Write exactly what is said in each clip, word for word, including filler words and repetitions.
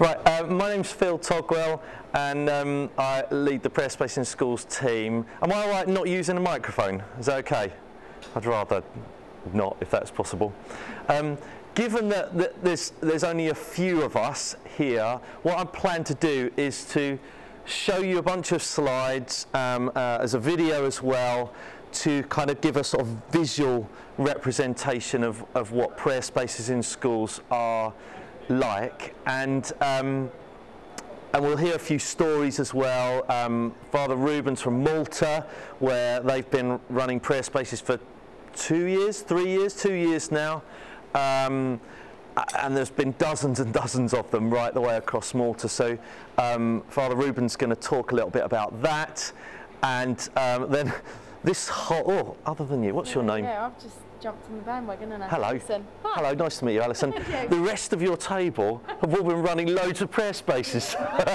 Right, uh, my name's Phil Togwell, and um, I lead the Prayer Space in Schools team. Am I all right not using a microphone? Is that okay? I'd rather not, if that's possible. Um, given that, that there's, there's only a few of us here, what I plan to do is to show you a bunch of slides um, uh, as a video as well, to kind of give a sort of visual representation of, of what prayer spaces in schools are like, and um, and we'll hear a few stories as well. Um, Father Ruben's from Malta, where they've been running prayer spaces for two years, three years, two years now, um, and there's been dozens and dozens of them right the way across Malta. So um, Father Ruben's going to talk a little bit about that, and um, then this whole, oh, other than you, what's your name? Yeah, I've just jumped on the bandwagon and I Hello. Alison. Hi. Hello, nice to meet you, Alison. The rest of your table have all been running loads of prayer spaces.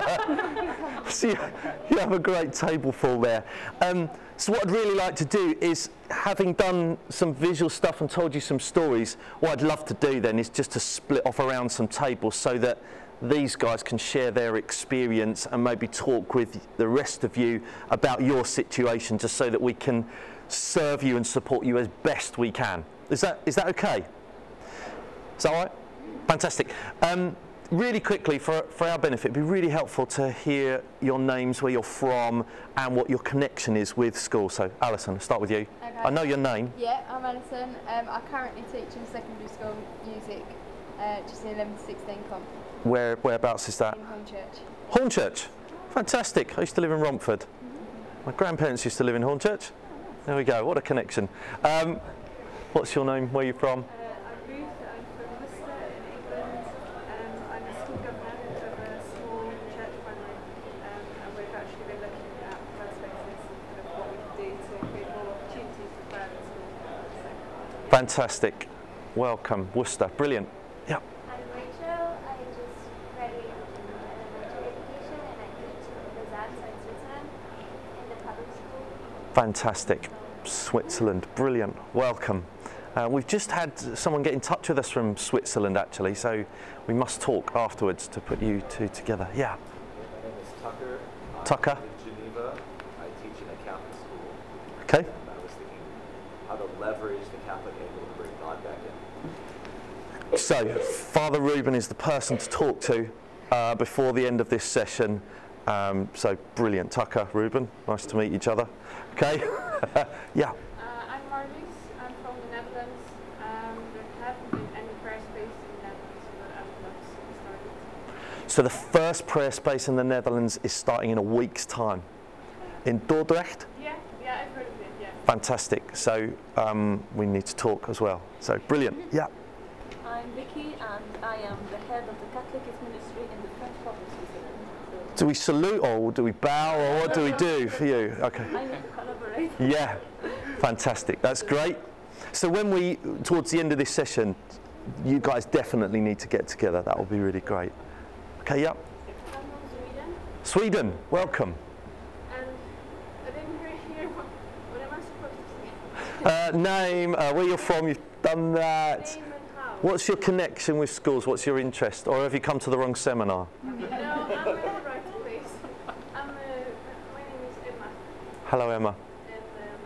So you, you have a great table full there. Um, so what I'd really like to do is, having done some visual stuff and told you some stories, what I'd love to do then is just to split off around some tables so that these guys can share their experience and maybe talk with the rest of you about your situation, just so that we can serve you and support you as best we can. Is that is that okay? Is that all right? Fantastic. Um, really quickly, for, for our benefit, it'd be really helpful to hear your names, where you're from, and what your connection is with school. So, Alison, I'll start with you. Okay. I know your name. Yeah, I'm Alison. Um, I currently teach in secondary school music, uh, just in eleven to sixteen comp. Where whereabouts is that? In Hornchurch. Hornchurch. Fantastic. I used to live in Romford. Mm-hmm. My grandparents used to live in Hornchurch. There we go, what a connection. Um, what's your name, where are you from? Uh, I'm Ruth, I'm from Worcester in England. Um, I'm a school governor of a small church primary, um, and we've actually been looking at prayer spaces and what we can do to create more opportunities for prayer in school. So. Fantastic. Welcome, Worcester, brilliant. Yeah. I'm Rachel. I just graduated in elementary education and I teach in Lausanne, so in Switzerland, in the public school. Fantastic. Switzerland, brilliant. Welcome. Uh, we've just had someone get in touch with us from Switzerland, actually, so we must talk afterwards to put you two together. Yeah. My name is Tucker. I'm Tucker. in Geneva. I teach in a Catholic school. Okay. And I was thinking how to leverage the Catholic angle to bring God back in. So, Father Ruben is the person to talk to uh, before the end of this session. Um, so, brilliant. Tucker, Ruben, nice to meet each other. Okay. Yeah. Uh, I'm Marlies. I'm from the Netherlands. Um, there haven't been any prayer space in the Netherlands, but I would love to see it started. So the first prayer space in the Netherlands is starting in a week's time. In Dordrecht? Yeah, yeah, I've heard of it, yeah. Fantastic. So um, we need to talk as well. So brilliant. Yeah. I'm Vicky and I am the head of the Catholic Youth Ministry in the French province of Switzerland. So Do we salute or do we bow or what do we do for you? Okay. I need to collaborate. Yeah. Fantastic. That's great. So when we, towards the end of this session, you guys definitely need to get together. That will be really great. Okay, yeah. I'm from Sweden, Sweden, welcome. and I didn't hear, hear what, what am I supposed to say? Uh, name, uh, where you're from, you've done that. Name and how? What's your connection with schools? What's your interest? Or have you come to the wrong seminar? No, I'm in the right place. I'm, uh, my name is Emma, Hello, Emma. and um,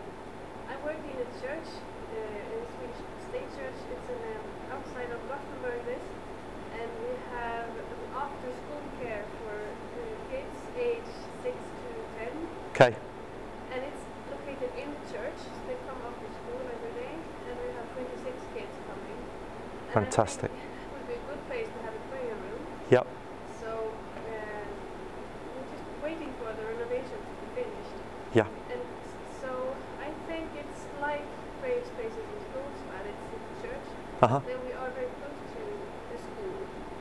I work in a church, uh, in a Swedish state church. It's in, um, outside of Gothenburg, this, and we have an after-school care for uh, kids age six to ten, Okay, and it's located in the church. So they come after school every day, and we have twenty-six kids coming. And Fantastic. I think it would be a good place to have a prayer room. yep, So uh, we're just waiting for the renovation to be finished. yeah, And s- so I think it's like prayer spaces in schools, but it's in the church. uh-huh, Then we are very close to the school,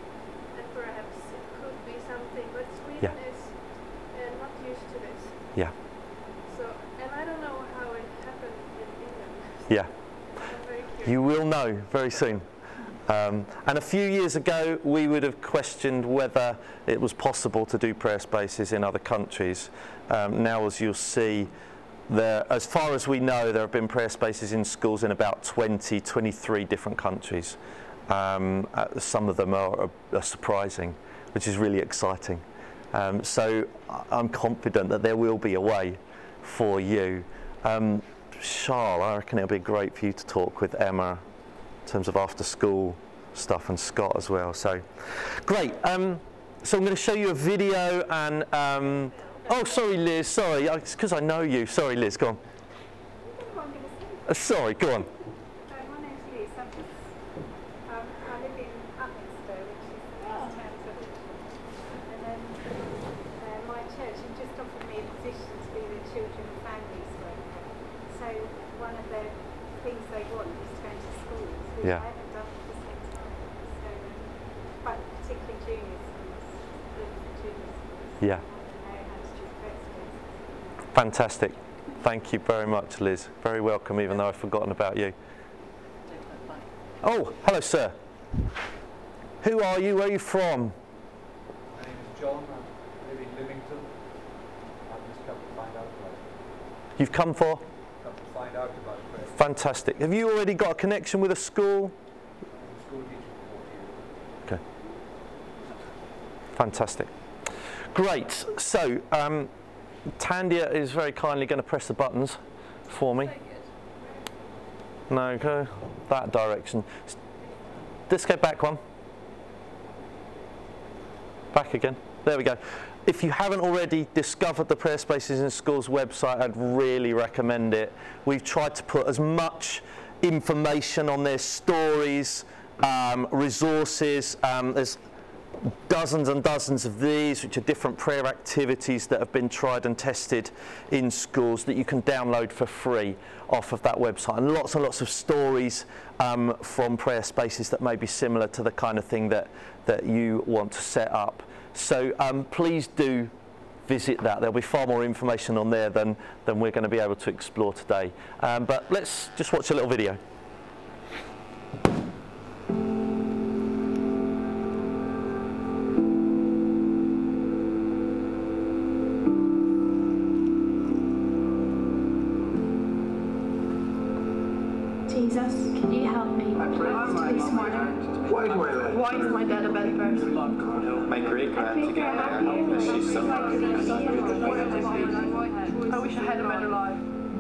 and perhaps it could be something. But Sweden Yeah. is uh, not used to this. yeah, So, and I don't know how it happened in England. yeah. I'm very curious. You will know very soon. Um, and a few years ago, we would have questioned whether it was possible to do prayer spaces in other countries. Um, now, as you'll see, there, as far as we know, there have been prayer spaces in schools in about twenty, twenty-three different countries. Um, uh, some of them are, are, are surprising. which is really exciting. Um, so I'm confident that there will be a way for you. Um, Charles, I reckon it'll be great for you to talk with Emma in terms of after school stuff, and Scott as well. So great. Um, so I'm going to show you a video and um, oh sorry Liz, sorry, it's because I know you. Sorry Liz, go on. Uh, sorry, go on. Hi, my name's Liz. I'm just, um, I live in Upminster, which is the next town to Richmond. And then uh, my church has just offered me a position to be the children and families worker. So one of the things they want is to go into schools, which Yeah. I haven't done for some time. So, um, but particularly junior schools, looking for junior schools. Yeah. I want to know how to do first spaces. Fantastic. Thank you very much, Liz. Very welcome, even though I've forgotten about you. Oh, hello, sir. Who are you? Where are you from? My name is John. I live in Livingston. I've just come to find out about it. You've come for? Come to find out about it. Fantastic. Have you already got a connection with a school? I'm a school teacher for forty years. Okay. Fantastic. Great. So, um, Tandia is very kindly going to press the buttons for me. No, go that direction. Let's go back one. Back again. There we go. If you haven't already discovered the Prayer Spaces in Schools website, I'd really recommend it. We've tried to put as much information on their stories, um, resources. Um, there's dozens and dozens of these, which are different prayer activities that have been tried and tested in schools that you can download for free off of that website, and lots and lots of stories um, from Prayer Spaces that may be similar to the kind of thing that that you want to set up. So um, please do visit that. There'll be far more information on there than than we're going to be able to explore today. Um, but let's just watch a little video. Jesus, can you help me to be smarter? Why is my dad a bad person? My great grandmother helped me. She's so I wish I had a better life.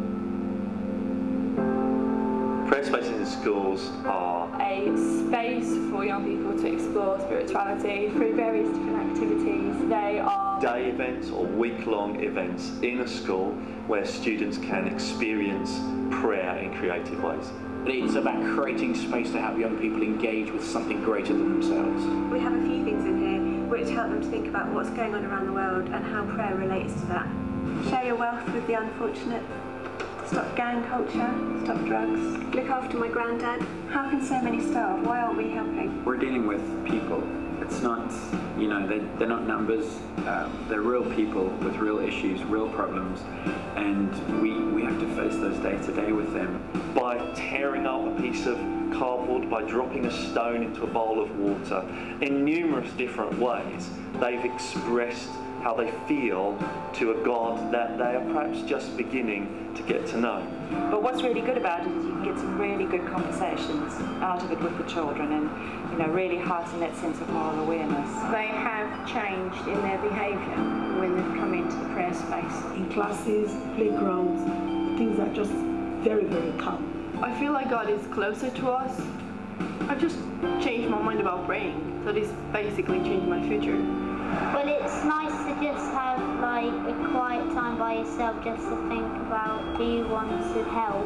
Prayer Spaces in Schools are A space for young people to explore spirituality through various different activities. They are day events or week-long events in a school where students can experience prayer in creative ways. It's about creating space to help young people engage with something greater than themselves. We have a few things in here which help them to think about what's going on around the world and how prayer relates to that. Share your wealth with the unfortunate. Stop gang culture. Stop drugs. Look after my granddad. How can so many starve? Why aren't we helping? We're dealing with people. It's not, you know, they, they're not numbers. Um, they're real people with real issues, real problems, and we, we have to face those day to day with them. By tearing up a piece of cardboard, by dropping a stone into a bowl of water, in numerous different ways, they've expressed how they feel to a God that they are perhaps just beginning to get to know. But what's really good about it is you can get some really good conversations out of it with the children, and you know, really heighten that sense of moral awareness. They have changed in their behaviour when they've come into the prayer space. In classes, playgrounds, things are just very, very calm. I feel like God is closer to us. I've just changed my mind about praying, so this basically changed my future. Well, it's nice to just have like a quiet time by yourself just to think about who you want to help.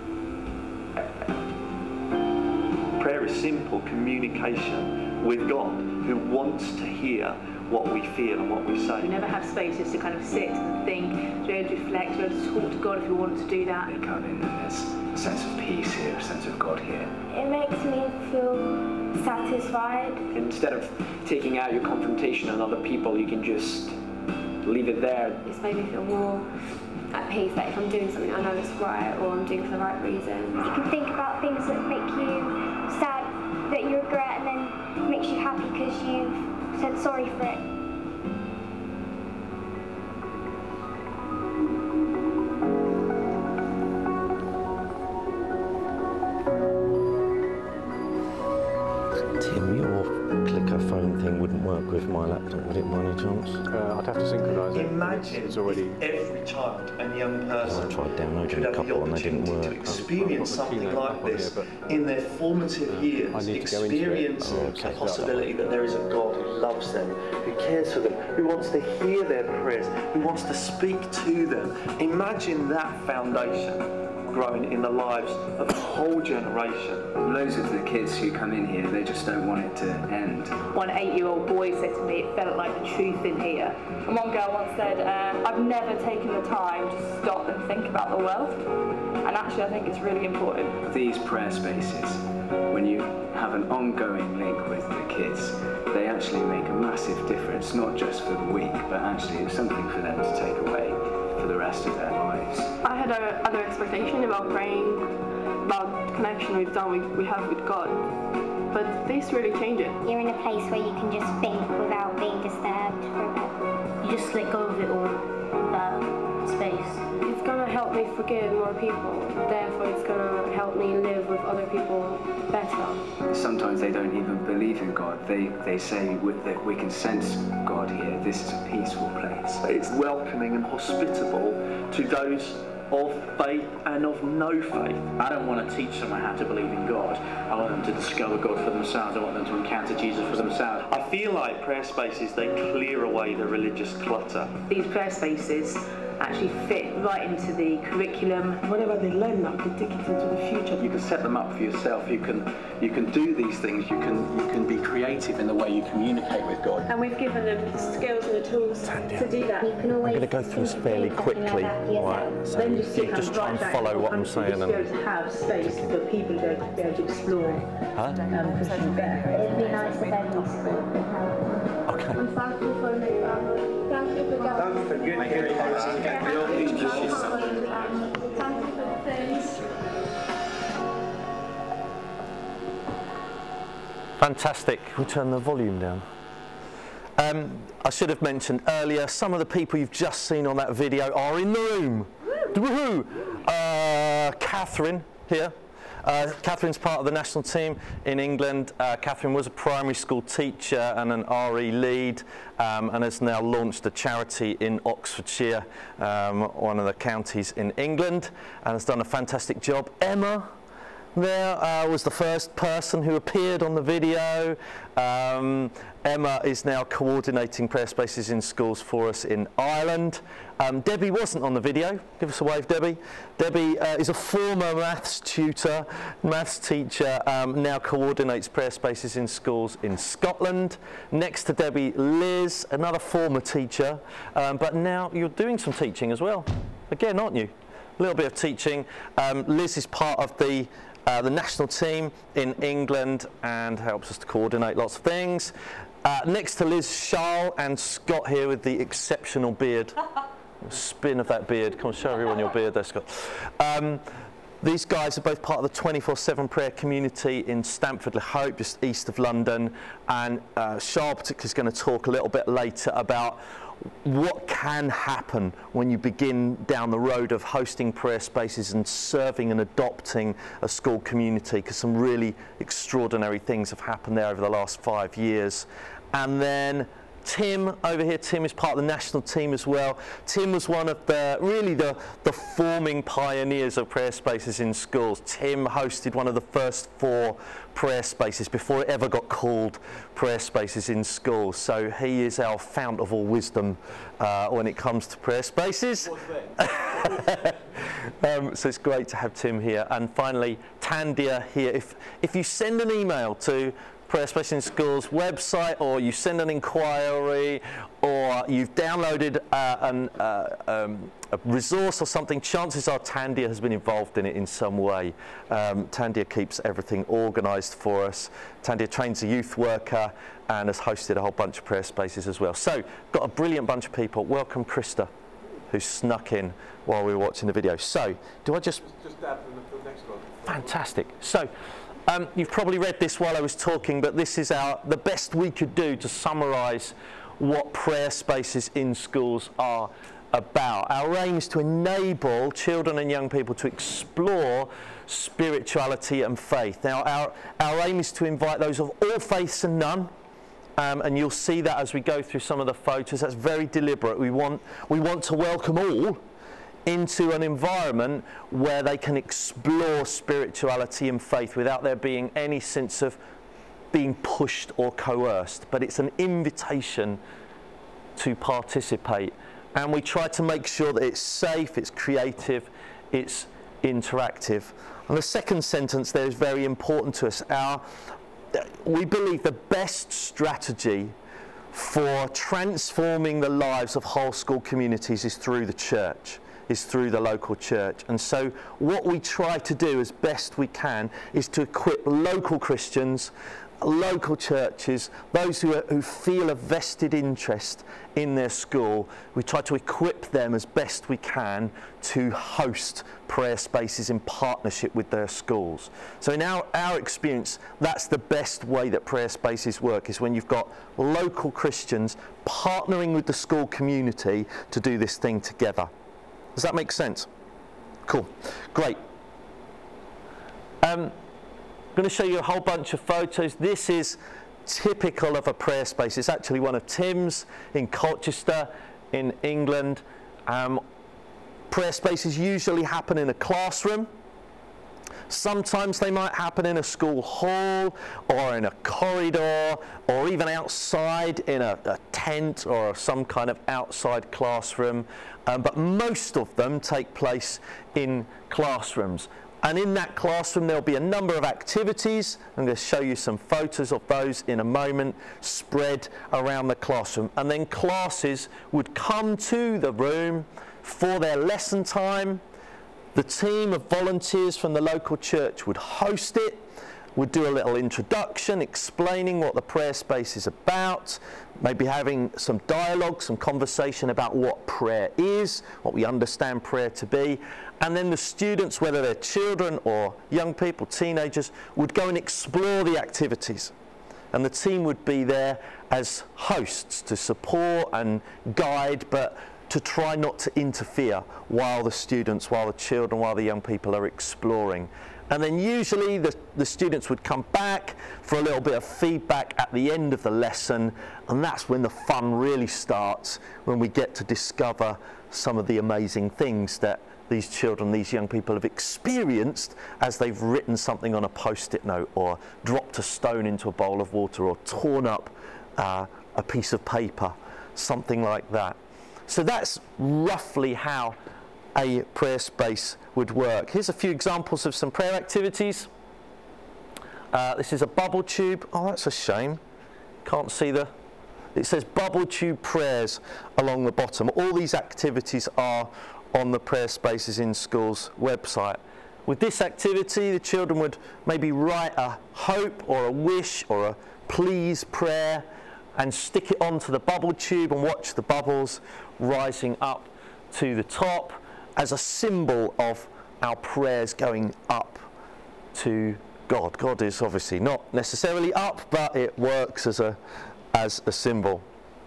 Prayer is simple communication with God, who wants to hear what we feel and what we say. We never have spaces to kind of sit and think, to be able to reflect, to be able to talk to God if we wanted to do that. They come in and there's a sense of peace here, a sense of God here. It makes me feel satisfied. Instead of taking out your confrontation on other people, you can just leave it there. It's made me feel more at peace, that if I'm doing something I know it's right or I'm doing it for the right reason. You can think about things that make you sad, that you regret, and then makes you happy because you've said sorry for it. Tim, your clicker phone thing wouldn't work with my laptop. Don't read it by any chance. Uh, I'd have to synchronise it. Imagine It's already. if every child and young person I tried downloading could a have the couple and they didn't opportunity to work. experience I've got the something keynote like up on here, this but, in their formative I years, need to go into it. experience Oh, okay. the possibility that there is a God who loves them, who cares for them, who wants to hear their prayers, who wants to speak to them. Imagine that foundation growing in the lives of a whole generation. Loads of the kids who come in here, they just don't want it to end. One eight-year-old boy said to me, it felt like the truth in here. And one girl once said, uh, I've never taken the time to stop and think about the world. And actually, I think it's really important. These prayer spaces, when you have an ongoing link with the kids, they actually make a massive difference, not just for the week, but actually it's something for them to take away for the rest of their lives. I had a other expectation about praying, about the connection we've done, we, we have with God, but this really changed it. You're in a place where you can just think without being disturbed for a bit. You just let go of it all, that space. It's gonna help me forgive more people, therefore it's gonna help me live with other people better. Sometimes they don't even believe in God. They they say with that we can sense God here. This is a peaceful place. It's welcoming and hospitable to those of faith and of no faith. I don't want to teach someone how to believe in God. I want them to discover God for themselves. I want them to encounter Jesus for themselves. I feel like prayer spaces, they clear away the religious clutter. These prayer spaces actually fit right into the curriculum. Whatever they learn now, they take it into the future. You can set them up for yourself. You can you can do these things. You can you can be creative in the way you communicate with God. And we've given them the skills and the tools to do that. I'm going to go through this fairly quickly. Right, so Then just, you just try and follow what I'm saying. Just going to have space for people to be able to explore Huh? um, Christian faith. It'd be nice if every school could help. Okay. I'm thankful for my family. Thankful for God. Thank you for good hearing. We all need to just Thankful for the things. Fantastic. We'll turn the volume down. Um, I should have mentioned earlier, some of the people you've just seen on that video are in the room. Woohoo! Uh, Catherine here. Uh, Catherine's part of the national team in England. Uh, Catherine was a primary school teacher and an R E lead, um, and has now launched a charity in Oxfordshire, um, one of the counties in England, and has done a fantastic job. Emma there uh, was the first person who appeared on the video. Um, Emma is now coordinating prayer spaces in schools for us in Ireland. Um, Debbie wasn't on the video. Give us a wave, Debbie. Debbie uh, is a former maths tutor, maths teacher, um, now coordinates prayer spaces in schools in Scotland. Next to Debbie, Liz, another former teacher, um, but now you're doing some teaching as well. Again, aren't you? A little bit of teaching. Um, Liz is part of the Uh, the national team in England and helps us to coordinate lots of things. Uh, next to Liz, Charles and Scott here with the exceptional beard. Spin of that beard. Come on, show everyone your beard there, Scott. Um, these guys are both part of the twenty-four seven prayer community in Stamford-le-Hope, just east of London. And uh, Charles particularly is going to talk a little bit later about what can happen when you begin down the road of hosting prayer spaces and serving and adopting a school community, because some really extraordinary things have happened there over the last five years. And then Tim over here, Tim is part of the national team as well. Tim was one of the, really the, the forming pioneers of prayer spaces in schools. Tim hosted one of the first four prayer spaces before it ever got called prayer spaces in schools. So he is our fount of all wisdom uh, when it comes to prayer spaces. um, so it's great to have Tim here. And finally, Tandia here. If, if you send an email to Prayer Spaces in Schools website, or you send an inquiry, or you've downloaded uh, an, uh, um, a resource or something, chances are Tandia has been involved in it in some way. Um, Tandia keeps everything organised for us. Tandia trains a youth worker and has hosted a whole bunch of prayer spaces as well. So, got a brilliant bunch of people. Welcome Krista, who snuck in while we were watching the video. So, do I just... Just add the next one. Fantastic. So, Um, you've probably read this while I was talking, but this is our the best we could do to summarise what prayer spaces in schools are about. Our aim is to enable children and young people to explore spirituality and faith. Now, our, our aim is to invite those of all faiths and none Um, and you'll see that as we go through some of the photos. That's very deliberate. We want, we want to welcome all into an environment where they can explore spirituality and faith without there being any sense of being pushed or coerced. But it's an invitation to participate. And we try to make sure that it's safe, it's creative, it's interactive. And the second sentence there is very important to us. Our We believe the best strategy for transforming the lives of whole school communities is through the church, is through the local church. And so what we try to do as best we can is to equip local Christians, local churches, those who, are, who feel a vested interest in their school. We try to equip them as best we can to host prayer spaces in partnership with their schools. So in our, our experience, that's the best way that prayer spaces work, is when you've got local Christians partnering with the school community to do this thing together. Does that make sense? Cool. Great. Um, I'm going to show you a whole bunch of photos. This is typical of a prayer space. It's actually one of Tim's in Colchester in England. Um, prayer spaces usually happen in a classroom. Sometimes they might happen in a school hall or in a corridor or even outside in a, a tent or some kind of outside classroom. Um, but most of them take place in classrooms. And in that classroom, there'll be a number of activities. I'm going to show you some photos of those in a moment, spread around the classroom. And then classes would come to the room for their lesson time. The team of volunteers from the local church would host it, would do a little introduction, explaining what the prayer space is about, maybe having some dialogue, some conversation about what prayer is, what we understand prayer to be. And then the students, whether they're children or young people, teenagers, would go and explore the activities. And the team would be there as hosts to support and guide, but to try not to interfere while the students, while the children, while the young people are exploring. And then usually the, the students would come back for a little bit of feedback at the end of the lesson, and that's when the fun really starts, when we get to discover some of the amazing things that these children, these young people have experienced as they've written something on a post-it note or dropped a stone into a bowl of water or torn up uh, a piece of paper, something like that. So that's roughly how a prayer space would work. Here's a few examples of some prayer activities. Uh, this is a bubble tube. Oh, that's a shame. Can't see the... It says bubble tube prayers along the bottom. All these activities are on the Prayer Spaces in Schools website. With this activity, the children would maybe write a hope or a wish or a please prayer and stick it onto the bubble tube and watch the bubbles rising up to the top as a symbol of our prayers going up to God. God is obviously not necessarily up, but it works as a, as a symbol.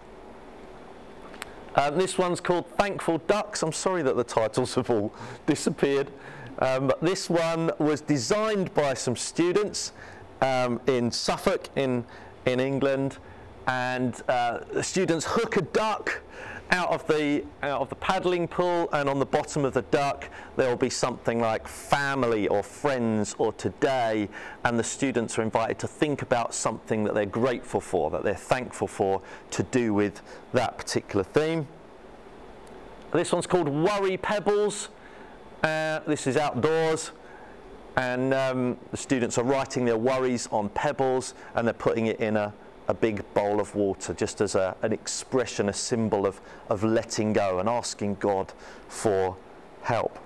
Um, this one's called Thankful Ducks. I'm sorry that the titles have all disappeared. Um, but this one was designed by some students um, in Suffolk in, in England. And uh, the students hook a duck out of the out of the paddling pool, and on the bottom of the duck there will be something like family or friends or today, and the students are invited to think about something that they're grateful for, that they're thankful for, to do with that particular theme. This one's called Worry Pebbles. Uh, this is outdoors, and um, the students are writing their worries on pebbles and they're putting it in a a big bowl of water, just as a, an expression, a symbol of, of letting go and asking God for help.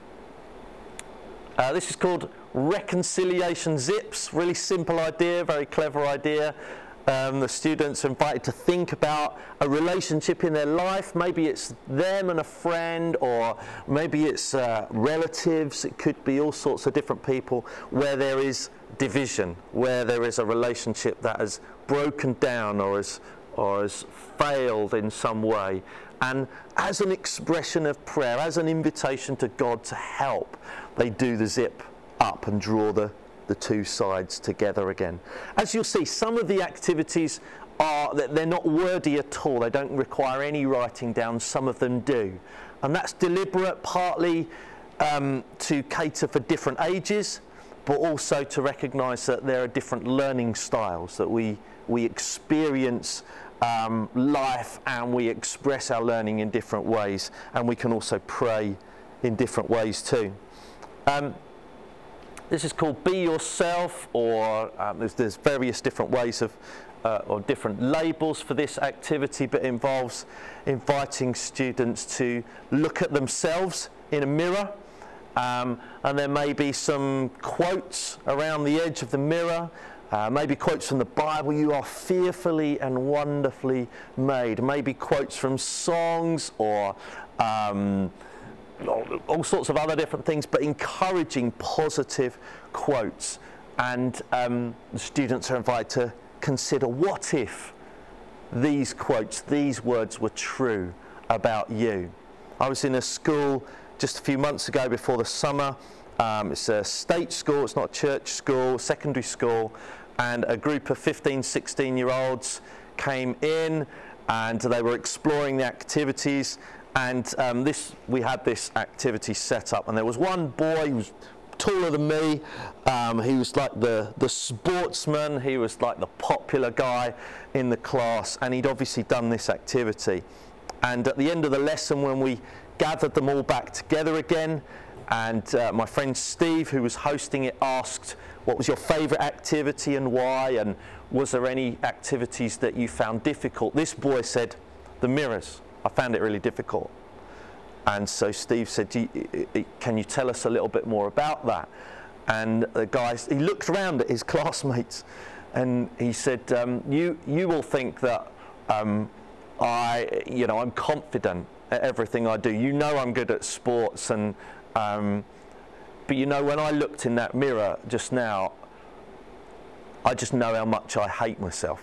Uh, this is called Reconciliation Zips. Really simple idea, very clever idea. Um, the students are invited to think about a relationship in their life. Maybe it's them and a friend, or maybe it's uh, relatives. It could be all sorts of different people where there is division, where there is a relationship that has broken down or has, or has failed in some way. And as an expression of prayer, as an invitation to God to help, they do the zip up and draw the, the two sides together again. As you'll see, some of the activities are, they're not wordy at all. They don't require any writing down. Some of them do. And that's deliberate, partly um, to cater for different ages, but also to recognise that there are different learning styles, that we, we experience um, life and we express our learning in different ways, and we can also pray in different ways too. Um, this is called Be Yourself, or um, there's, there's various different ways of uh, or different labels for this activity, but it involves inviting students to look at themselves in a mirror, um, and there may be some quotes around the edge of the mirror, uh, maybe quotes from the Bible. You are fearfully and wonderfully made. Maybe quotes from songs, or um, all sorts of other different things, but encouraging positive quotes. And um, the students are invited to consider, what if these quotes, these words were true about you? I was in a school just a few months ago before the summer. Um, it's a state school, it's not a church school, secondary school, and a group of fifteen, sixteen year olds came in and they were exploring the activities. And um, this, we had this activity set up, and there was one boy who was taller than me. Um, he was like the, the sportsman, he was like the popular guy in the class, and he'd obviously done this activity. And at the end of the lesson, when we gathered them all back together again, and uh, my friend Steve, who was hosting it, asked, what was your favourite activity and why, and was there any activities that you found difficult? This boy said, the mirrors. I found it really difficult. And so Steve said, can you tell us a little bit more about that? And the guy, he looked around at his classmates and he said, um, you, you will think that um, I, you know, I'm confident at everything I do. You know I'm good at sports, and um, but you know, when I looked in that mirror just now, I just know how much I hate myself.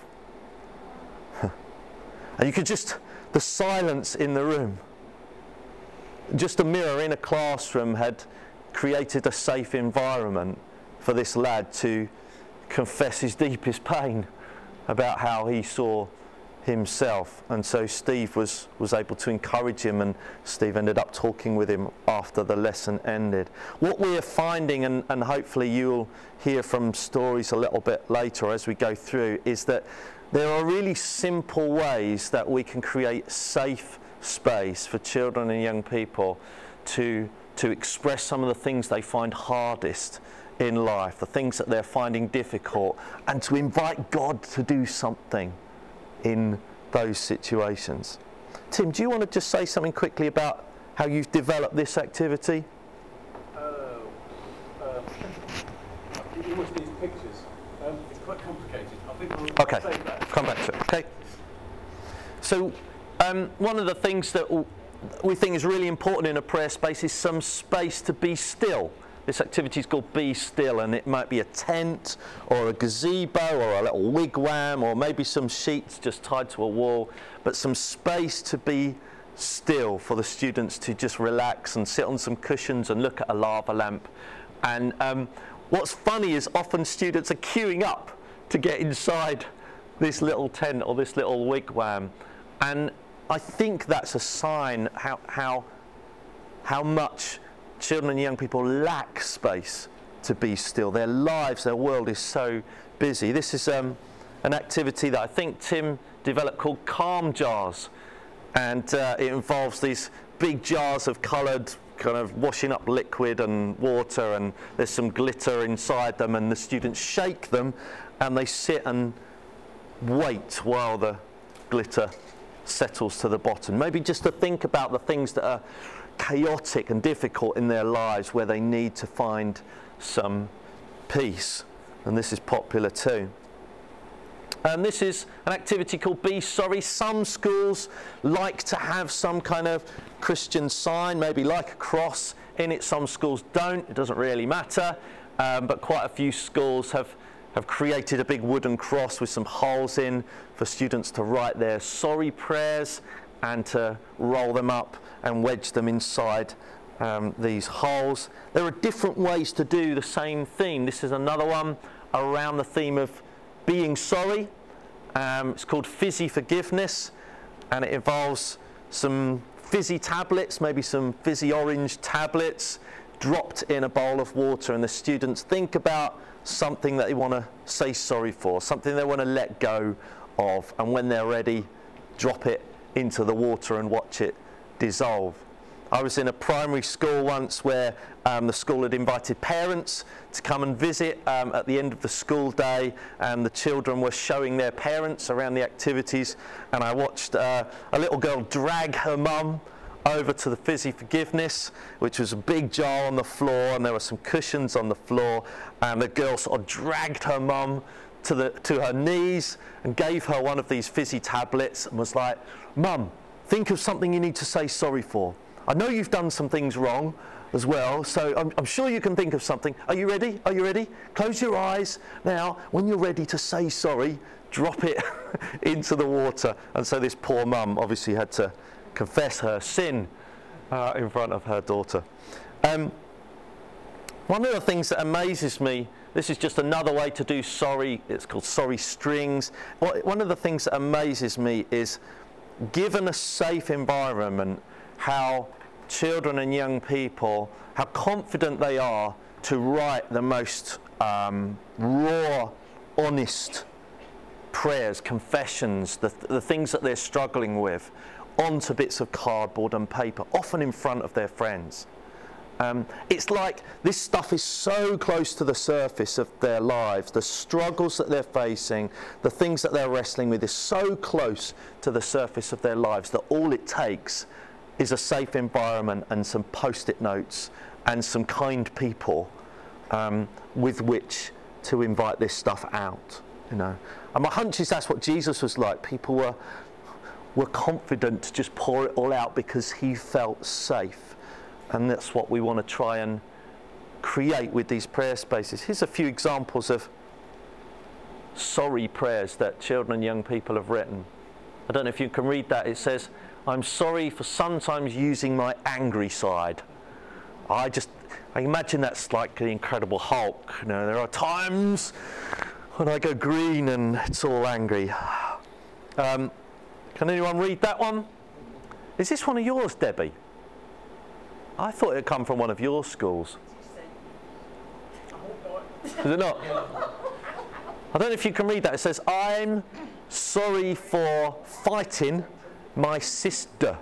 And you could just, the silence in the room, just a mirror in a classroom had created a safe environment for this lad to confess his deepest pain about how he saw himself. And so Steve was, was able to encourage him, and Steve ended up talking with him after the lesson ended. What we are finding, and, and hopefully you'll hear from stories a little bit later as we go through, is that there are really simple ways that we can create safe space for children and young people to, to express some of the things they find hardest in life, the things that they're finding difficult, and to invite God to do something in those situations. Tim, do you want to just say something quickly about how you've developed this activity? Uh, uh, you watch these pictures. Um, it's quite complicated. I think we'll okay, save that. Come back to it. Okay. So um, one of the things that we think is really important in a prayer space is some space to be still. This activity is called Be Still, and it might be a tent or a gazebo or a little wigwam, or maybe some sheets just tied to a wall, but some space to be still for the students to just relax and sit on some cushions and look at a lava lamp. And um, what's funny is often students are queuing up to get inside this little tent or this little wigwam, and I think that's a sign how how how much children and young people lack space to be still. Their lives, their world is so busy. This is um, an activity that I think Tim developed called Calm Jars, and uh, it involves these big jars of coloured kind of washing up liquid and water, and there's some glitter inside them, and the students shake them and they sit and wait while the glitter settles to the bottom. Maybe just to think about the things that are chaotic and difficult in their lives, where they need to find some peace. And this is popular too. And this is an activity called Be Sorry. Some schools like to have some kind of Christian sign, maybe like a cross in it. Some schools don't. It doesn't really matter. Um, but quite a few schools have have created a big wooden cross with some holes in for students to write their sorry prayers and to roll them up and wedge them inside um, these holes. There are different ways to do the same theme. This is another one around the theme of being sorry, Um, it's called Fizzy Forgiveness, and it involves some fizzy tablets, maybe some fizzy orange tablets, dropped in a bowl of water, and the students think about something that they want to say sorry for, something they want to let go of, and when they're ready, drop it into the water and watch it dissolve. I was in a primary school once where um, the school had invited parents to come and visit um, at the end of the school day, and the children were showing their parents around the activities, and I watched uh, a little girl drag her mum over to the Fizzy Forgiveness, which was a big jar on the floor, and there were some cushions on the floor, and the girl sort of dragged her mum to the to her knees and gave her one of these fizzy tablets and was like, "Mum, think of something you need to say sorry for. I know you've done some things wrong as well, so I'm, I'm sure you can think of something. Are you ready? Are you ready? Close your eyes. Now, when you're ready to say sorry, drop it into the water." And so this poor mum obviously had to confess her sin uh, in front of her daughter. Um, one of the things that amazes me, this is just another way to do sorry, it's called sorry strings. One of the things that amazes me is, given a safe environment, how children and young people, how confident they are to write the most um, raw, honest prayers, confessions, the, the things that they're struggling with, onto bits of cardboard and paper, often in front of their friends. Um, it's like this stuff is so close to the surface of their lives, the struggles that they're facing, the things that they're wrestling with is so close to the surface of their lives that all it takes is a safe environment and some post-it notes and some kind people um, with which to invite this stuff out, you know. And my hunch is that's what Jesus was like. People were were confident to just pour it all out because he felt safe. And that's what we want to try and create with these prayer spaces. Here's a few examples of sorry prayers that children and young people have written. I don't know if you can read that. It says, "I'm sorry for sometimes using my angry side." I just, I imagine that's like the Incredible Hulk. You know, there are times when I go green and it's all angry. Um, can anyone read that one? Is this one of yours, Debbie? I thought it had come from one of your schools. Is it not? I don't know if you can read that. It says, "I'm sorry for fighting my sister."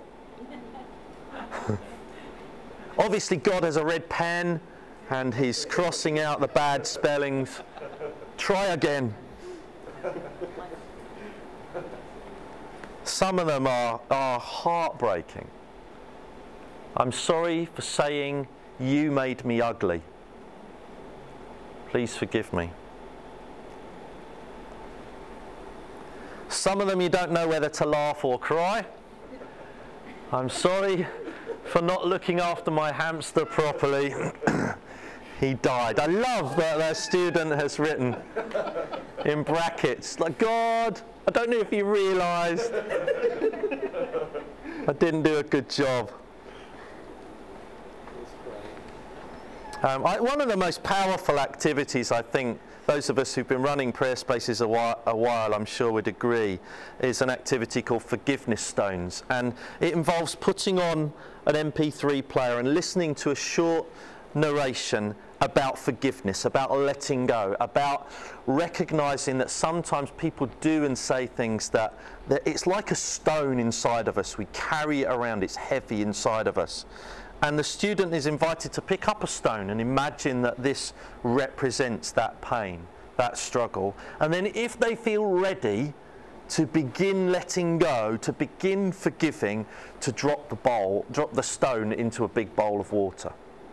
Obviously God has a red pen and he's crossing out the bad spellings. Try again. Some of them are, are heartbreaking. "I'm sorry for saying you made me ugly. Please forgive me." Some of them you don't know whether to laugh or cry. "I'm sorry for not looking after my hamster properly. He died." I love that that student has written in brackets, like, "God, I don't know if you realised I didn't do a good job." Um, I, one of the most powerful activities, I think, those of us who've been running prayer spaces a while, a while, I'm sure would agree, is an activity called Forgiveness Stones. And it involves putting on an M P three player and listening to a short narration about forgiveness, about letting go, about recognising that sometimes people do and say things that, that it's like a stone inside of us. We carry it around, it's heavy inside of us. And the student is invited to pick up a stone and imagine that this represents that pain, that struggle. And then if they feel ready to begin letting go, to begin forgiving, to drop the bowl, drop the stone into a big bowl of water.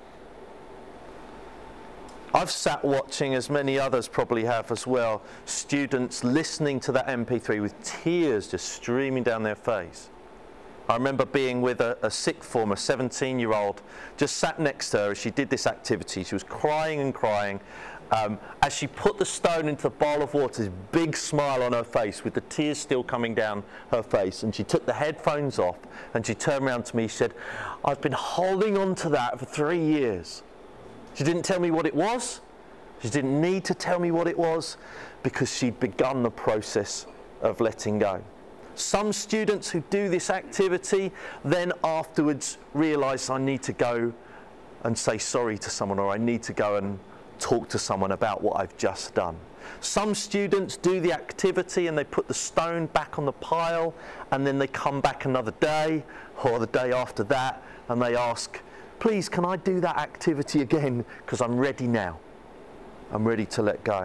I've sat watching, as many others probably have as well, students listening to that M P three with tears just streaming down their face. I remember being with a, a sixth form, a seventeen-year-old, just sat next to her as she did this activity. She was crying and crying. Um, as she put the stone into the bowl of water, this big smile on her face with the tears still coming down her face. And she took the headphones off and she turned around to me. She said, "I've been holding on to that for three years. She didn't tell me what it was. She didn't need to tell me what it was because she'd begun the process of letting go. Some students who do this activity then afterwards realise I need to go and say sorry to someone, or I need to go and talk to someone about what I've just done. Some students do the activity and they put the stone back on the pile, and then they come back another day or the day after that and they ask, please, can I do that activity again, because I'm ready now. I'm ready to let go.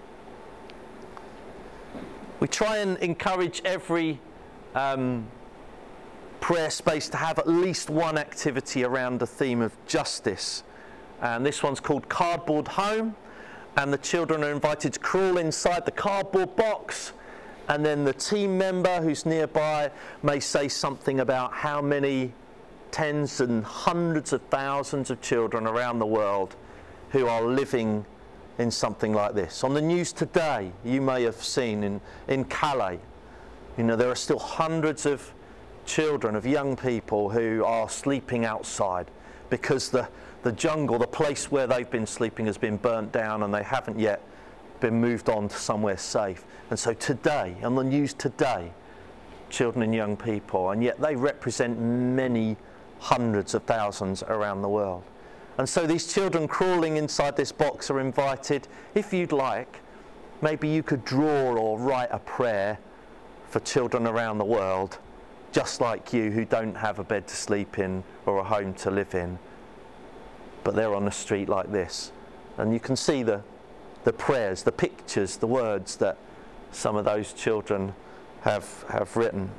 We try and encourage every um, prayer space to have at least one activity around the theme of justice. And this one's called Cardboard Home, and the children are invited to crawl inside the cardboard box, and then the team member who's nearby may say something about how many tens and hundreds of thousands of children around the world who are living in something like this. On the news today, you may have seen in, in Calais, you know, there are still hundreds of children, of young people who are sleeping outside because the, the jungle, the place where they've been sleeping, has been burnt down and they haven't yet been moved on to somewhere safe. And so today, on the news today, children and young people, and yet they represent many hundreds of thousands around the world. And so these children crawling inside this box are invited, if you'd like, maybe you could draw or write a prayer for children around the world, just like you, who don't have a bed to sleep in or a home to live in, but they're on the street like this. And you can see the, the prayers, the pictures, the words that some of those children have, have written.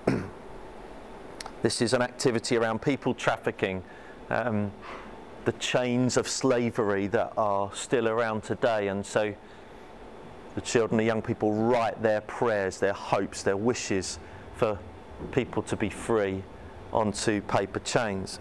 This is an activity around people trafficking, um, the chains of slavery that are still around today. And so the children, the young people, write their prayers, their hopes, their wishes for people to be free onto paper chains.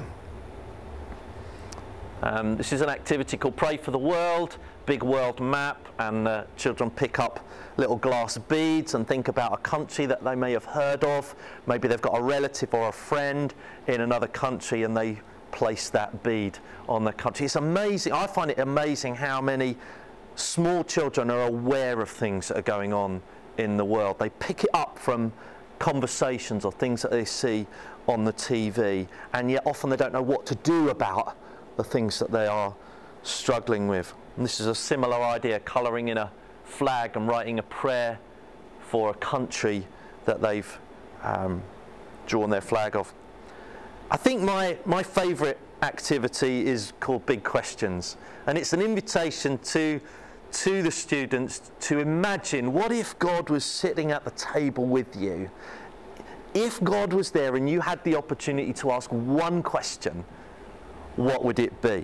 Um, this is an activity called Pray for the World, big world map, and uh, children pick up little glass beads and think about a country that they may have heard of. Maybe they've got a relative or a friend in another country and they place that bead on the country. It's amazing. I find it amazing how many small children are aware of things that are going on in the world. They pick it up from conversations or things that they see on the T V, and yet often they don't know what to do about the things that they are struggling with. And this is a similar idea, colouring in a flag and writing a prayer for a country that they've um, drawn their flag of. I think my, my favourite activity is called Big Questions, and it's an invitation to, to the students to imagine, what if God was sitting at the table with you? If God was there and you had the opportunity to ask one question, what would it be?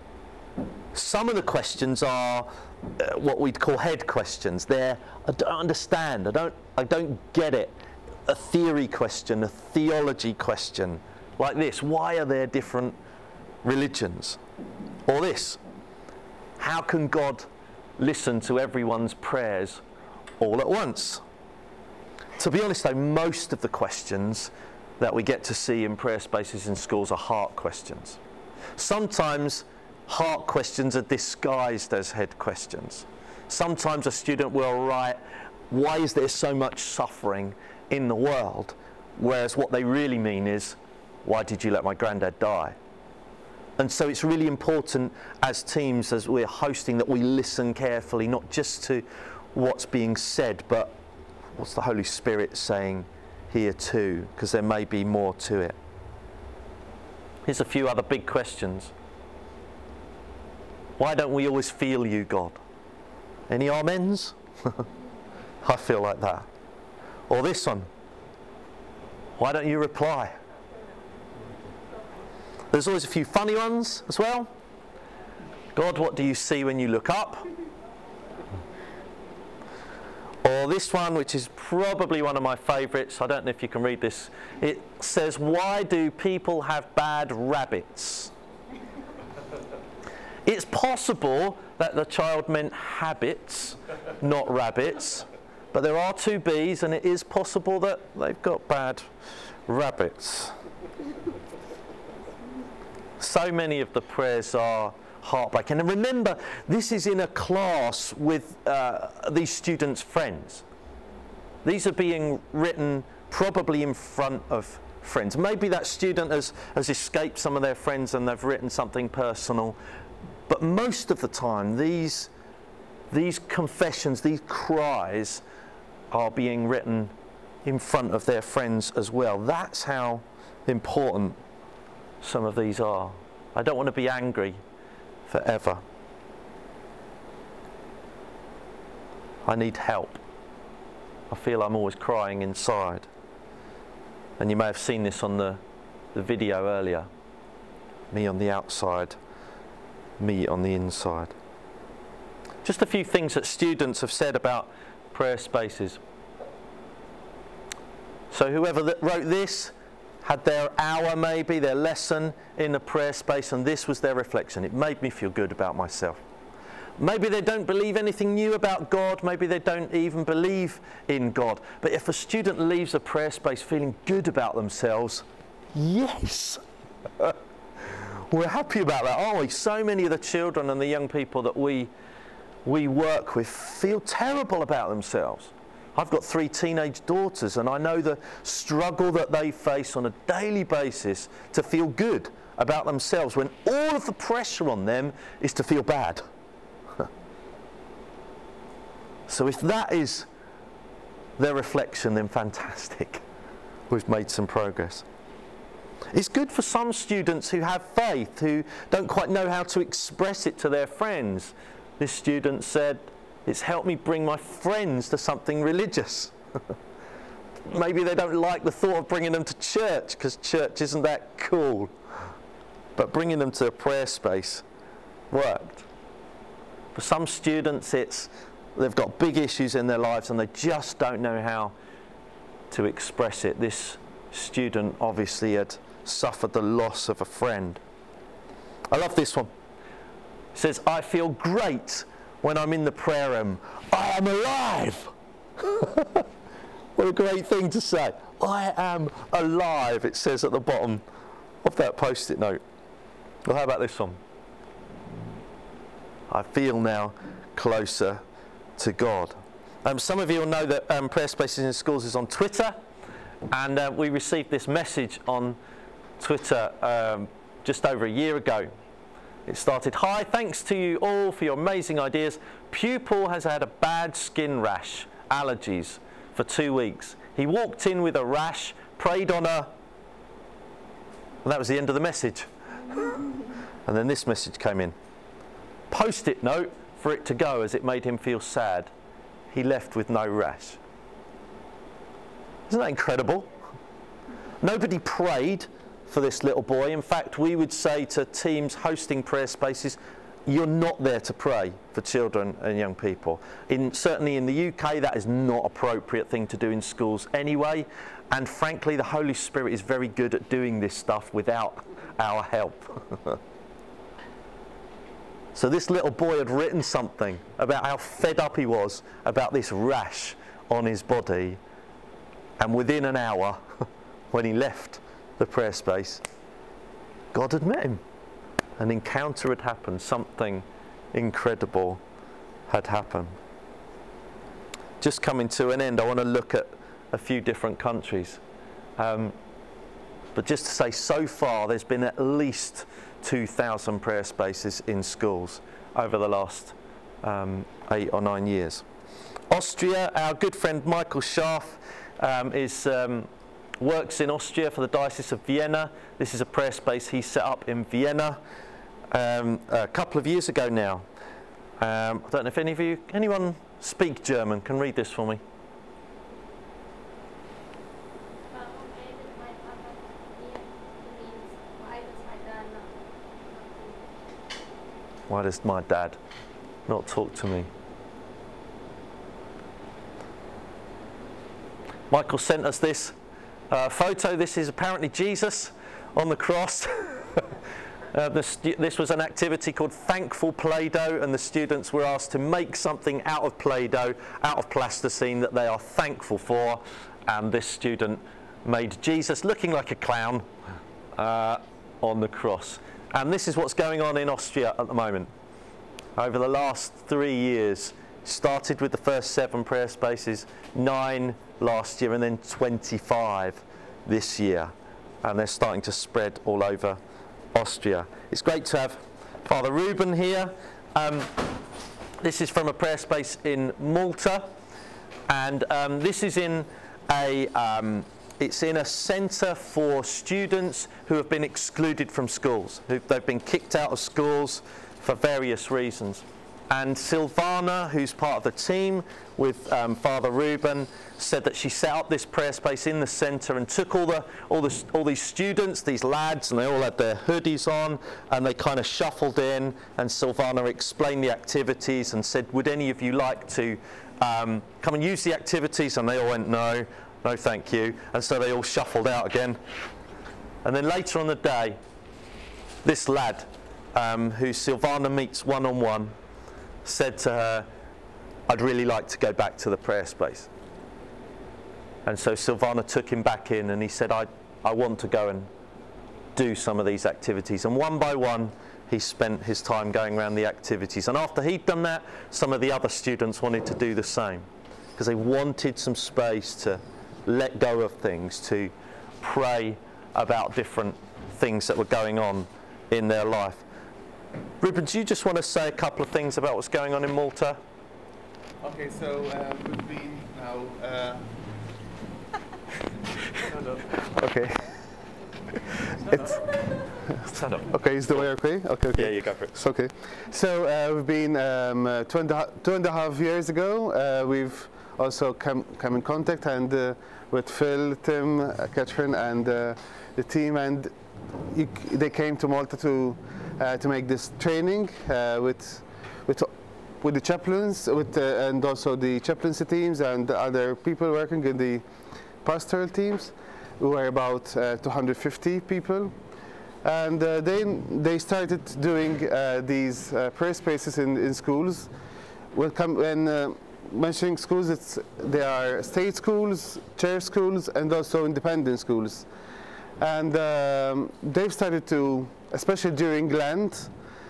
Some of the questions are uh, what we'd call head questions. They're, I don't understand, I don't, I don't get it. A theory question, a theology question, like this: why are there different religions? Or this: how can God listen to everyone's prayers all at once? To be honest though, most of the questions that we get to see in prayer spaces in schools are heart questions. Sometimes heart questions are disguised as head questions. Sometimes a student will write, why is there so much suffering in the world? Whereas what they really mean is, why did you let my granddad die? And so it's really important as teams, as we're hosting, that we listen carefully, not just to what's being said, but what's the Holy Spirit saying here too, because there may be more to it. Here's a few other big questions. Why don't we always feel you, God? Any amens? I feel like that. Or this one: why don't you reply? There's always a few funny ones as well. God, what do you see when you look up? Or this one, which is probably one of my favourites. I don't know if you can read this. It says, why do people have bad rabbits? It's possible that the child meant habits, not rabbits. But there are two B's, and it is possible that they've got bad rabbits. So many of the prayers are heartbreaking. And remember, this is in a class with uh, these students' friends. These are being written probably in front of friends. Maybe that student has, has escaped some of their friends and they've written something personal. But most of the time, these, these confessions, these cries are being written in front of their friends as well. That's how important some of these are. I don't want to be angry forever. I need help. I feel I'm always crying inside. And you may have seen this on the, the video earlier. Me on the outside, me on the inside. Just a few things that students have said about prayer spaces. So whoever that wrote this had their hour, maybe, their lesson in a prayer space, and this was their reflection. It made me feel good about myself. Maybe they don't believe anything new about God. Maybe they don't even believe in God. But if a student leaves a prayer space feeling good about themselves, yes, we're happy about that, aren't we? So many of the children and the young people that we, we work with feel terrible about themselves. I've got three teenage daughters, and I know the struggle that they face on a daily basis to feel good about themselves when all of the pressure on them is to feel bad. So if that is their reflection, then fantastic. We've made some progress. It's good for some students who have faith, who don't quite know how to express it to their friends. This student said, it's helped me bring my friends to something religious. Maybe they don't like the thought of bringing them to church because church isn't that cool. But bringing them to a prayer space worked. For some students, it's they've got big issues in their lives and they just don't know how to express it. This student obviously had suffered the loss of a friend. I love this one. It says, I feel great when I'm in the prayer room. I am alive. What a great thing to say. I am alive, it says at the bottom of that post-it note. Well, how about this one? I feel now closer to God. Um, some of you will know that um, Prayer Spaces in Schools is on Twitter, and uh, we received this message on Twitter um, just over a year ago. It started, hi, thanks to you all for your amazing ideas. Pupil has had a bad skin rash, allergies, for two weeks. He walked in with a rash, prayed on a... And that was the end of the message. And then this message came in. Post-it note for it to go as it made him feel sad. He left with no rash. Isn't that incredible? Nobody prayed for this little boy. In fact, we would say to teams hosting prayer spaces, you're not there to pray for children and young people. In, certainly in the U K, that is not an appropriate thing to do in schools anyway. And frankly, the Holy Spirit is very good at doing this stuff without our help. So this little boy had written something about how fed up he was about this rash on his body. And within an hour, when he left the prayer space, God had met him. An encounter had happened. Something incredible had happened. Just coming to an end, I want to look at a few different countries. Um, but just to say, so far, there's been at least two thousand prayer spaces in schools over the last um, eight or nine years. Austria, our good friend Michael Scharf um, is, um, works in Austria for the Diocese of Vienna. This is a prayer space he set up in Vienna um, a couple of years ago now. Um, I don't know if any of you, anyone speak German, can read this for me? Why does my dad not talk to me? Michael sent us this uh, photo. This is apparently Jesus on the cross. uh, this, this was an activity called Thankful Play-Doh, and the students were asked to make something out of Play-Doh, out of plasticine that they are thankful for. And this student made Jesus looking like a clown uh, on the cross. And this is what's going on in Austria at the moment. Over the last three years, started with the first seven prayer spaces, nine last year, and then twenty-five this year. And they're starting to spread all over Austria. It's great to have Father Ruben here. Um, this is from a prayer space in Malta, and um, this is in a um, it's in a centre for students who have been excluded from schools. Who, they've been kicked out of schools for various reasons. And Silvana, who's part of the team with um, Father Ruben, said that she set up this prayer space in the centre and took all the all the all these students, these lads, and they all had their hoodies on, and they kind of shuffled in. And Silvana explained the activities and said, "Would any of you like to um, come and use the activities?" And they all went, "No, no, thank you." And so they all shuffled out again. And then later on the day, this lad, um, who Silvana meets one on one, said to her, "I'd really like to go back to the prayer space." And so Silvana took him back in, and he said, I, I want to go and do some of these activities. And one by one, he spent his time going around the activities. And after he'd done that, some of the other students wanted to do the same, because they wanted some space to let go of things, to pray about different things that were going on in their life. Ruben, do you just want to say a couple of things about what's going on in Malta? Okay, so um, we've been now. Uh, Stand up. Okay. It's Stand up. Okay, is the way okay? Okay, okay. Yeah, you go for it. It's okay. So uh, we've been um, uh, two, and a, two and a half years ago. Uh, we've also come come in contact and uh, with Phil, Tim, uh, Catherine, and uh, the team, and you, they came to Malta to. Uh, to make this training uh, with with with the chaplains, with uh, and also the chaplaincy teams and other people working in the pastoral teams. We were about uh, two hundred fifty people, and uh, they they started doing uh, these uh, prayer spaces in, in schools. When, come, when uh, mentioning schools, it's they are state schools, church schools, and also independent schools. And um, they've started to, especially during Lent,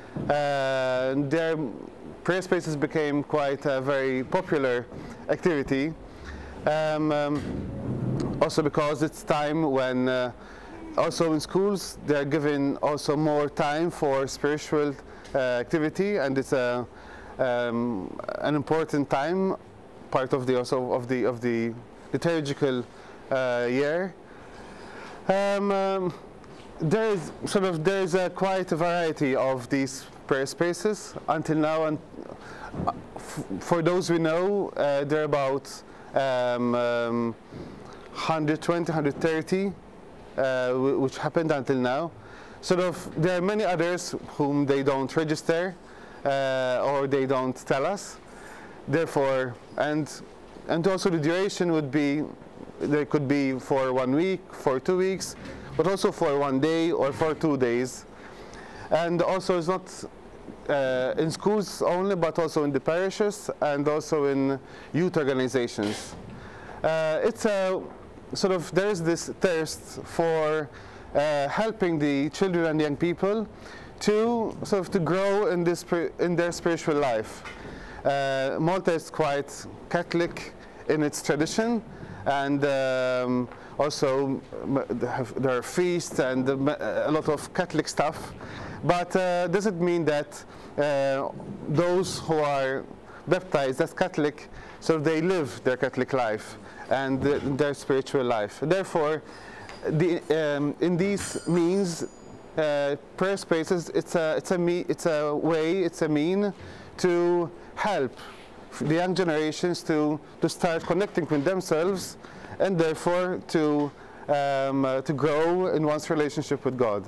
uh, their prayer spaces became quite a very popular activity. Um, um, also because it's time when, uh, also in schools, they're given also more time for spiritual uh, activity, and it's a, um, an important time, part of the also of the of the liturgical uh, year. Um, um, there is sort of there is a quite a variety of these prayer spaces until now, and uh, f for those we know, uh, there are about um, um, one hundred twenty, one hundred thirty, uh, which happened until now. Sort of there are many others whom they don't register uh, or they don't tell us. Therefore, and and also the duration would be. They could be for one week, for two weeks, but also for one day or for two days. And also it's not uh, in schools only, but also in the parishes and also in youth organizations. Uh, it's a sort of, there is this thirst for uh, helping the children and young people to sort of to grow in this in their spiritual life. Uh, Malta is quite Catholic in its tradition. And um, also there are feasts and a lot of Catholic stuff, but uh, doesn't mean that uh, those who are baptized as Catholic, so they live their Catholic life and the, their spiritual life. Therefore, the, um, in these means, uh, prayer spaces, it's a, it's a me, it's a way, it's a mean to help the young generations to, to start connecting with themselves, and therefore to, um, uh, to grow in one's relationship with God.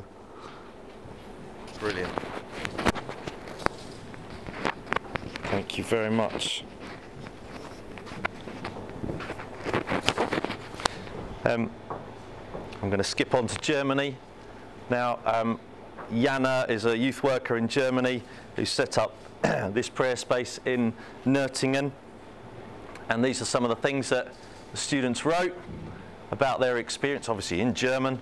Brilliant. Thank you very much. Um, I'm going to skip on to Germany. Now, um, Jana is a youth worker in Germany who set up this prayer space in Nürtingen, and these are some of the things that the students wrote about their experience, obviously in German.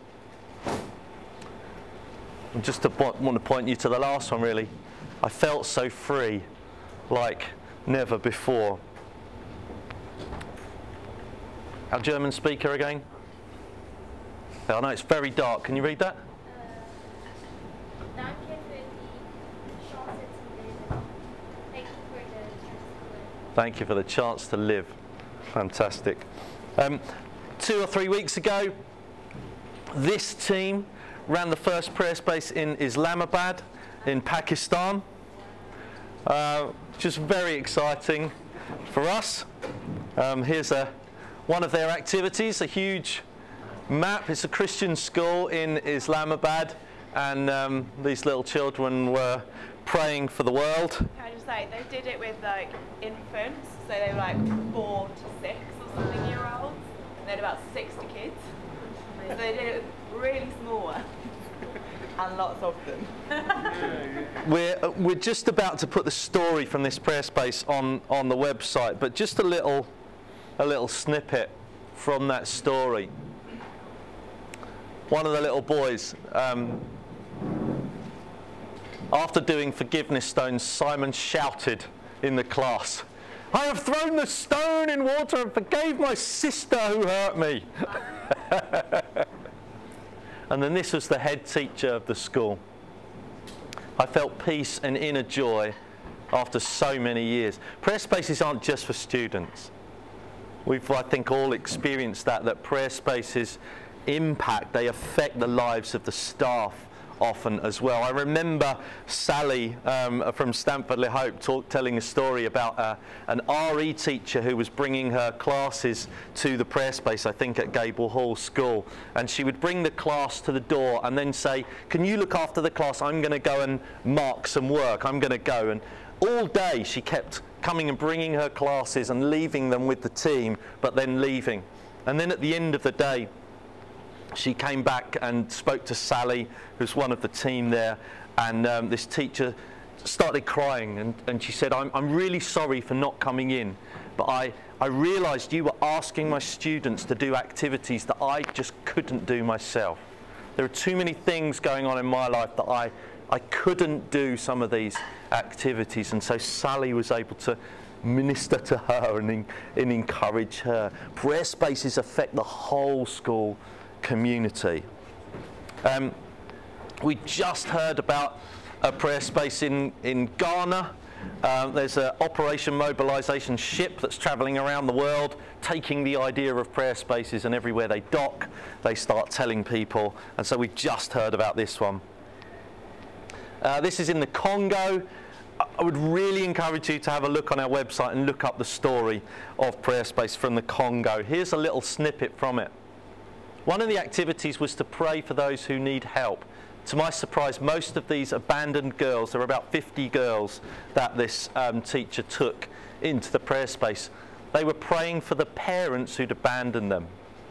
And just to po- want to point you to the last one, really. I felt so free, like never before. Our German speaker again. I know it's very dark. Can you read that? Thank you for the chance to live. Fantastic. Um, two or three weeks ago, this team ran the first prayer space in Islamabad in Pakistan. Uh, just very exciting for us. Um, here's a, one of their activities, a huge map. It's a Christian school in Islamabad, and um, these little children were praying for the world. Can I just say, they did it with like infants, so they were like four to six or something year olds, and they had about sixty kids. So they did it with really small ones, and lots of them. We're, uh, we're just about to put the story from this prayer space on, on the website, but just a little, a little snippet from that story. One of the little boys, um, after doing forgiveness stones, Simon shouted in the class, "I have thrown the stone in water and forgave my sister who hurt me." And then this was the head teacher of the school. I felt peace and inner joy after so many years. Prayer spaces aren't just for students. We've, I think, all experienced that, that prayer spaces impact, they affect the lives of the staff often as well. I remember Sally um, from Stamford Le Hope talk, telling a story about uh, an R E teacher who was bringing her classes to the prayer space, I think at Gable Hall School, and she would bring the class to the door and then say, "Can you look after the class? I'm going to go and mark some work, I'm going to go." And all day she kept coming and bringing her classes and leaving them with the team, but then leaving. And then at the end of the day, she came back and spoke to Sally, who's one of the team there, and um, this teacher started crying, and, and she said, I'm, I'm really sorry for not coming in, but I, I realised you were asking my students to do activities that I just couldn't do myself. There are too many things going on in my life that I, I couldn't do some of these activities, and so Sally was able to minister to her and, and encourage her. Prayer spaces affect the whole school community. Um, we just heard about a prayer space in, in Ghana. Um, there's an Operation Mobilisation ship that's travelling around the world, taking the idea of prayer spaces, and everywhere they dock, they start telling people. And so we just heard about this one. Uh, this is in the Congo. I would really encourage you to have a look on our website and look up the story of prayer space from the Congo. Here's a little snippet from it. One of the activities was to pray for those who need help. To my surprise, most of these abandoned girls, there were about fifty girls that this um, teacher took into the prayer space, they were praying for the parents who'd abandoned them.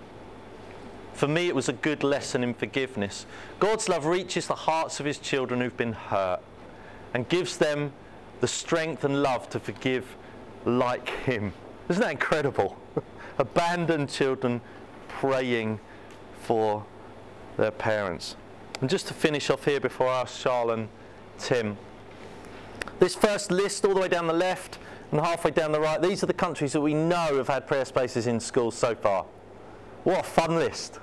For me, it was a good lesson in forgiveness. God's love reaches the hearts of his children who've been hurt and gives them the strength and love to forgive like him. Isn't that incredible? Abandoned children praying for their parents. And just to finish off here before I ask Charles and Tim, this first list all the way down the left and halfway down the right, these are the countries that we know have had prayer spaces in schools so far. What a fun list.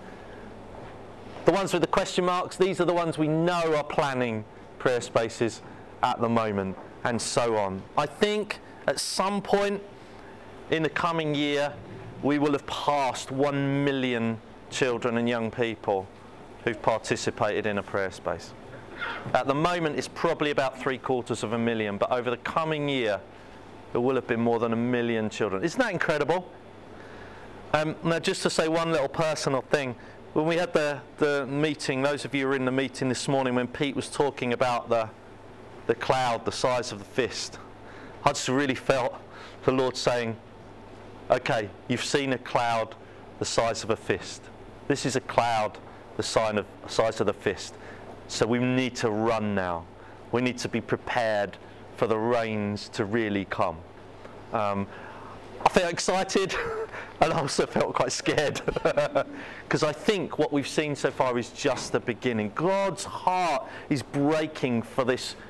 The ones with the question marks, these are the ones we know are planning prayer spaces at the moment, and so on. I think at some point in the coming year we will have passed one million children and young people who've participated in a prayer space. At the moment it's probably about three quarters of a million, but over the coming year there will have been more than a million children. Isn't that incredible? Um, now just to say one little personal thing, when we had the, the meeting, those of you who were in the meeting this morning when Pete was talking about the, the cloud the size of the fist, I just really felt the Lord saying, okay, you've seen a cloud the size of a fist. This is a cloud the size of, size of the fist. So we need to run now. We need to be prepared for the rains to really come. Um, I felt excited and I also felt quite scared because I think what we've seen so far is just the beginning. God's heart is breaking for this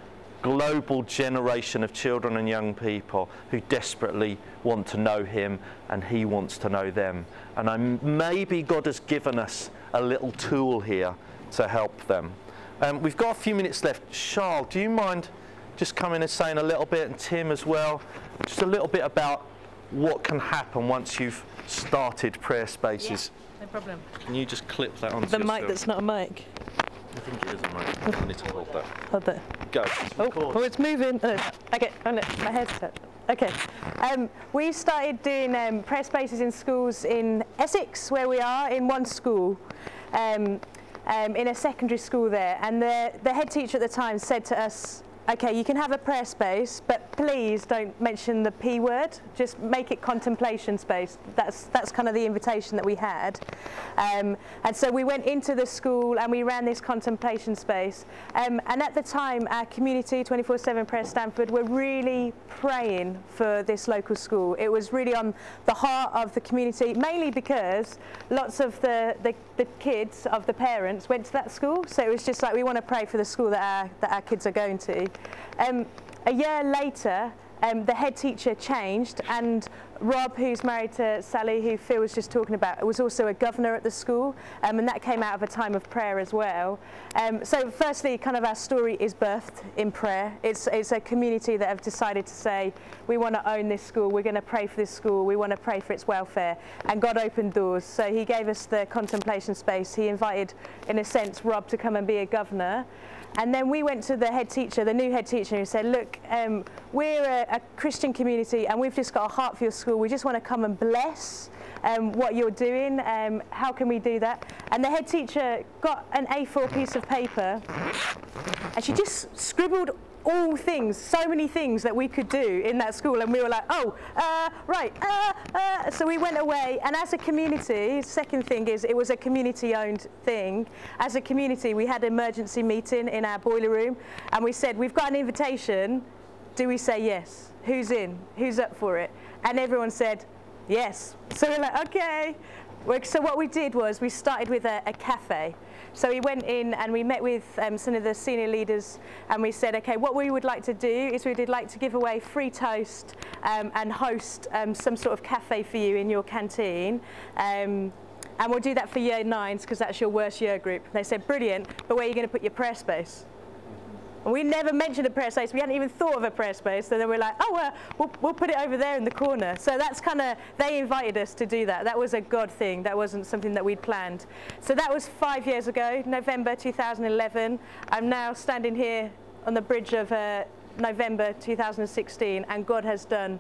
global generation of children and young people who desperately want to know him, and he wants to know them. And I'm, maybe God has given us a little tool here to help them. Um, we've got a few minutes left. Charles, do you mind just coming and saying a little bit, and Tim as well, just a little bit about what can happen once you've started Prayer Spaces? Yeah, no problem. Can you just clip that onto the yourself? mic that's not a mic. I think it is a mic. I need to hold that. Hold that. Go. Oh, oh, it's moving. Oh, okay, oh no, my headset. Okay. Um, we started doing um, Prayer Spaces in schools in Essex, where we are, in one school, um, um, in a secondary school there. And the, the head teacher at the time said to us, okay, you can have a prayer space, but please don't mention the P word. Just make it contemplation space. That's that's kind of the invitation that we had. Um, and so we went into the school and we ran this contemplation space. Um, and at the time, our community, twenty-four seven Prayer Stamford, were really praying for this local school. It was really on the heart of the community, mainly because lots of the, the, the kids of the parents went to that school. So it was just like, we want to pray for the school that our, that our kids are going to. Um, a year later, um, the head teacher changed, and Rob, who's married to Sally, who Phil was just talking about, was also a governor at the school, um, and that came out of a time of prayer as well. Um, so firstly, kind of our story is birthed in prayer. It's, it's a community that have decided to say, we want to own this school, we're going to pray for this school, we want to pray for its welfare, and God opened doors. So he gave us the contemplation space. He invited, in a sense, Rob to come and be a governor. And then we went to the head teacher, the new head teacher, who said, look, um, we're a, a Christian community and we've just got a heart for your school. We just want to come and bless um, what you're doing. Um, how can we do that? And the head teacher got an A four piece of paper and she just scribbled all things, so many things that we could do in that school, and we were like, oh, uh, right, uh, uh. So we went away, and as a community, second thing is, it was a community-owned thing. As a community, we had an emergency meeting in our boiler room, and we said, we've got an invitation, do we say yes? Who's in? Who's up for it? And everyone said, yes. So we're like, okay. So what we did was, we started with a, a cafe. So we went in and we met with um, some of the senior leaders, and we said, okay, what we would like to do is we would like to give away free toast um, and host um, some sort of cafe for you in your canteen. Um, and we'll do that for year nines because that's your worst year group. They said, brilliant, but where are you going to put your prayer space? And we never mentioned a prayer space. We hadn't even thought of a prayer space. So then we're like, oh, well, we'll, we'll put it over there in the corner. So that's kind of, they invited us to do that. That was a God thing. That wasn't something that we'd planned. So that was five years ago, November two thousand eleven. I'm now standing here on the bridge of uh, November two thousand sixteen, and God has done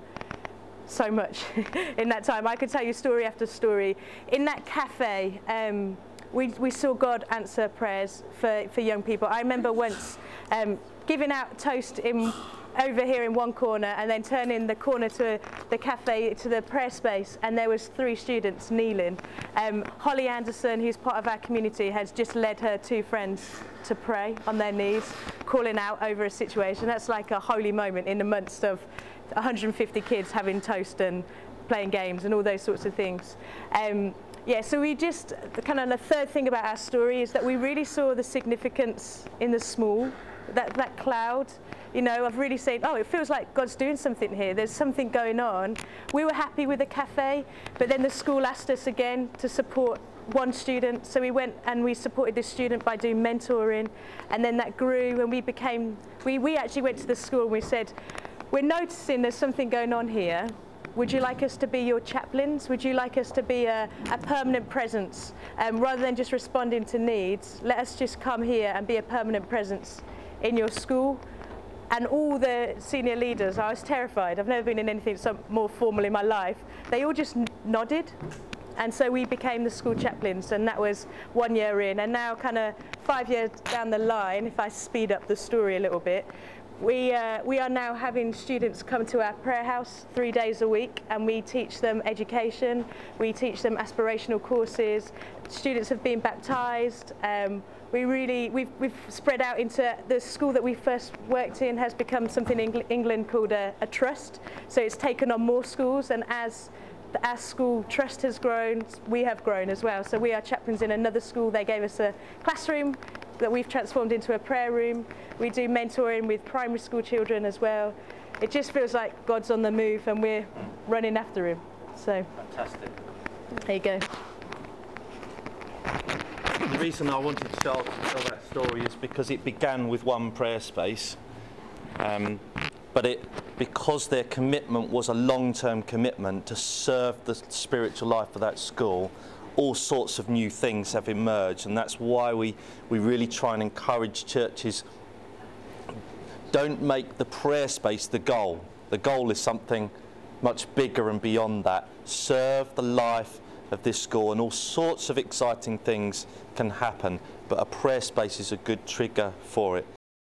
so much in that time. I could tell you story after story. In that cafe, um, we, we saw God answer prayers for, for young people. I remember once um, giving out toast in, over here in one corner, and then turning the corner to the cafe, to the prayer space, and there was three students kneeling. Um, Holly Anderson, who's part of our community, has just led her two friends to pray on their knees, calling out over a situation. That's like a holy moment in the midst of one hundred fifty kids having toast and playing games and all those sorts of things. Um, Yeah, so we just, the kind of the third thing about our story is that we really saw the significance in the small, that, that cloud, you know, of really saying, oh, it feels like God's doing something here, there's something going on. We were happy with the cafe, but then the school asked us again to support one student, so we went and we supported this student by doing mentoring, and then that grew, and we became, we, we actually went to the school and we said, we're noticing there's something going on here. Would you like us to be your chaplains? Would you like us to be a, a permanent presence? Um, rather than just responding to needs, let us just come here and be a permanent presence in your school. And all the senior leaders, I was terrified. I've never been in anything so more formal in my life. They all just nodded. And so we became the school chaplains, and that was one year in. And now kind of five years down the line, if I speed up the story a little bit, We, uh, we are now having students come to our prayer house three days a week, and we teach them education, we teach them aspirational courses, students have been baptised. Um, we really, we've, we've spread out into the school that we first worked in has become something in England called a, a trust. So it's taken on more schools, and as our school trust has grown, we have grown as well. So we are chaplains in another school. They gave us a classroom that we've transformed into a prayer room. We do mentoring with primary school children as well. It just feels like God's on the move and we're running after him. So fantastic. There you go. The reason I wanted to tell, tell that story is because it began with one prayer space, um, but it because their commitment was a long-term commitment to serve the spiritual life of that school, all sorts of new things have emerged, and that's why we, we really try and encourage churches. Don't make the prayer space the goal. The goal is something much bigger and beyond that. Serve the life of this school, and all sorts of exciting things can happen, but a prayer space is a good trigger for it.